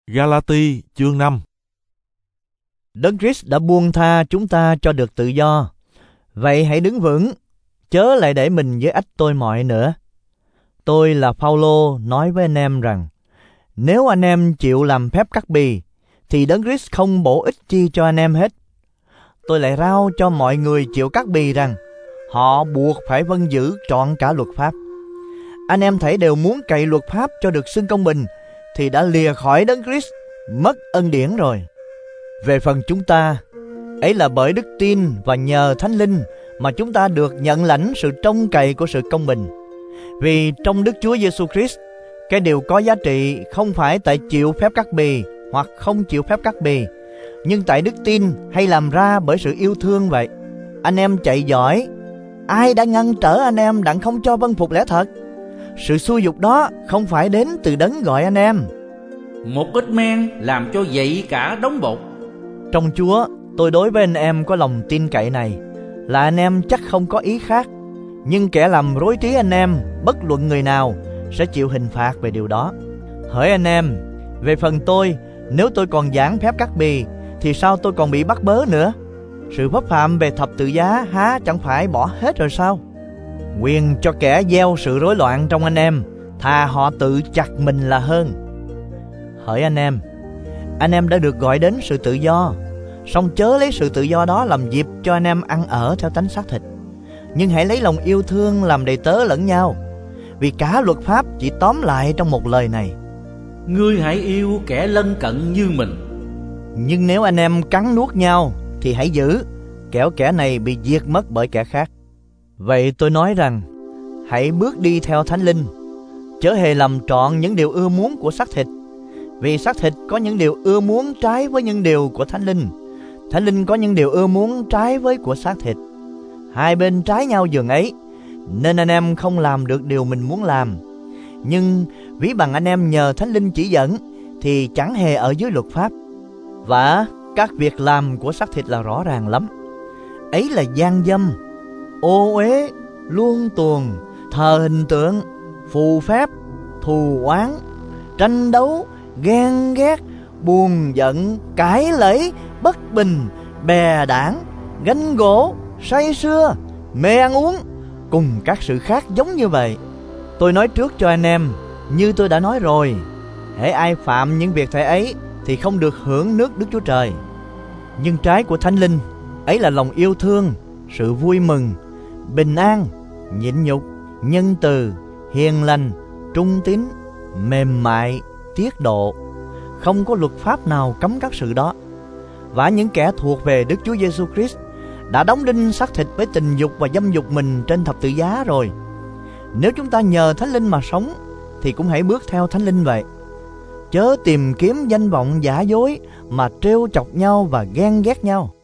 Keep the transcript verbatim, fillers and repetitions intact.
Galati chương năm. Đấng Christ đã buông tha chúng ta cho được tự do. Vậy hãy đứng vững, chớ lại để mình dưới ách tôi mọi nữa. Tôi là Phaolô nói với anh em rằng, nếu anh em chịu làm phép cắt bì, thì Đấng Christ không bổ ích chi cho anh em hết. Tôi lại rao cho mọi người chịu cắt bì rằng, họ buộc phải vâng giữ trọn cả luật pháp. Anh em thảy đều muốn cậy luật pháp cho được xưng công bình, thì đã lìa khỏi Đấng Christ, mất ân điển rồi. Về phần chúng ta, ấy là bởi đức tin và nhờ Thánh Linh mà chúng ta được nhận lãnh sự trông cậy của sự công bình. Vì trong Đức Chúa Giêsu Christ, cái điều có giá trị không phải tại chịu phép cắt bì hoặc không chịu phép cắt bì, nhưng tại đức tin hay làm ra bởi sự yêu thương vậy. Anh em chạy giỏi, ai đã ngăn trở anh em đặng không cho vâng phục lẽ thật? Sự xui dục đó không phải đến từ Đấng gọi anh em. Một ít men làm cho dậy cả đống bột. Trong Chúa, tôi đối với anh em có lòng tin cậy này, là anh em chắc không có ý khác, nhưng kẻ làm rối trí anh em, bất luận người nào, sẽ chịu hình phạt về điều đó. Hỡi anh em, về phần tôi, nếu tôi còn giảng phép cắt bì, thì sao tôi còn bị bắt bớ nữa? Sự pháp phạm về thập tự giá há chẳng phải bỏ hết rồi sao? Quyền cho kẻ gieo sự rối loạn trong anh em, thà họ tự chặt mình là hơn. Hỡi anh em, anh em đã được gọi đến sự tự do, song chớ lấy sự tự do đó làm dịp cho anh em ăn ở theo tánh xác thịt, nhưng hãy lấy lòng yêu thương làm đầy tớ lẫn nhau. Vì cả luật pháp chỉ tóm lại trong một lời này: ngươi hãy yêu kẻ lân cận như mình. Nhưng nếu anh em cắn nuốt nhau thì hãy giữ, kẻo kẻ này bị diệt mất bởi kẻ khác. Vậy tôi nói rằng, hãy bước đi theo Thánh Linh, chớ hề làm trọn những điều ưa muốn của xác thịt. Vì xác thịt có những điều ưa muốn trái với những điều của Thánh Linh, Thánh Linh có những điều ưa muốn trái với của xác thịt. Hai bên trái nhau dường ấy, nên anh em không làm được điều mình muốn làm. Nhưng ví bằng anh em nhờ Thánh Linh chỉ dẫn, thì chẳng hề ở dưới luật pháp. Và các việc làm của xác thịt là rõ ràng lắm. Ấy là gian dâm, ô uế, luông tuồng, thờ hình tượng, phù phép, thù oán, tranh đấu, ghen ghét, buồn giận, cãi lẫy, bất bình, bè đảng, ganh gỗ, say sưa, mê ăn uống, cùng các sự khác giống như vậy. Tôi nói trước cho anh em, như tôi đã nói rồi, hễ ai phạm những việc thể ấy thì không được hưởng nước Đức Chúa Trời. Nhưng trái của Thánh Linh, ấy là lòng yêu thương, sự vui mừng, bình an, nhịn nhục, nhân từ, hiền lành, trung tín, mềm mại, tiết độ. Không có luật pháp nào cấm các sự đó. Và những kẻ thuộc về Đức Chúa Giêsu Christ đã đóng đinh xác thịt với tình dục và dâm dục mình trên thập tự giá rồi. Nếu chúng ta nhờ Thánh Linh mà sống, thì cũng hãy bước theo Thánh Linh vậy. Chớ tìm kiếm danh vọng giả dối mà trêu chọc nhau và ghen ghét nhau.